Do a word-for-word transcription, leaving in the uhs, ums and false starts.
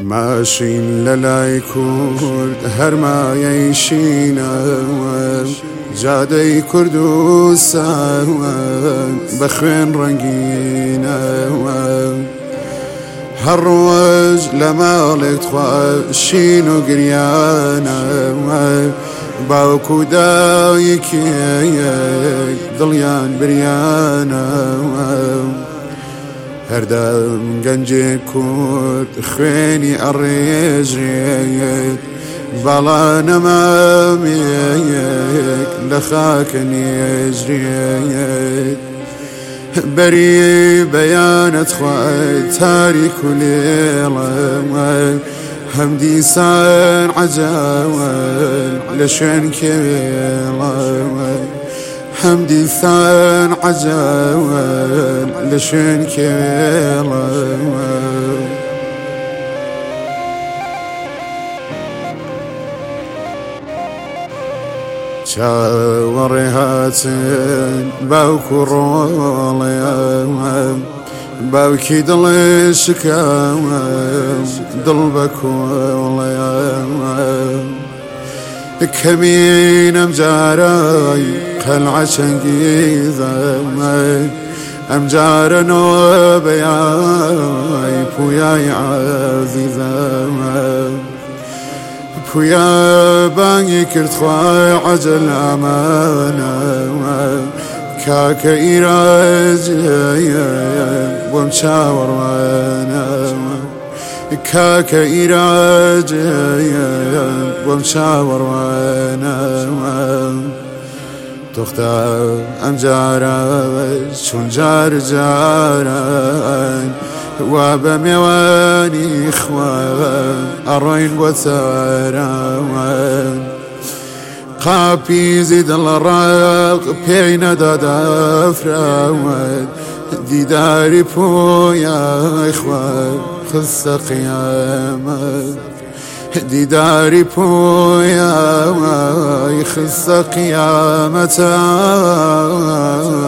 ماشین لەلای کورد هەرمایەیشینەوە جادەی کوردستان بە خوێن ڕەنگینەوە هەر ڕۆژ لە ماڵێک خواشین و گریانەوە باوک و دایکێک دڵیان بریانەوە هەردەم گەنجێک کورد خوێنی ئەڕێژرێت باڵا نەمامێک لە خاکە نێژرێت بەری بەیانەت خوای تاریک و لێڵە هەم دیسان عەجاوە لە شوێن کێڵە هەم دیسان عەجاوە لە شوێن کێڵە چاوەڕێ هاتن باوک و ڕۆڵێ باوکی دڵێ شکاوە دڵ بە کۆڵێ کەمینەم جارای قەلعە چەنگیزە ئەم جارە نۆبەیای پویای عەزیزە پویا بانگی کرد خوای عەجەل ئەمانە کاکە ئیراجەیە بۆم چاوەڕوانە کاکە ئیراجەیە بۆم چاوەڕوانە تۆختە ئەم جارە چون جار جاران وا بە میێوانی خوا ئەڕۆین بۆ چارەوان قاپیزی دڵڕاق پێی نەدادافراوە دیداری پۆیای خوا خستە قیامەت دیداری پۆیای خستە قیامەتە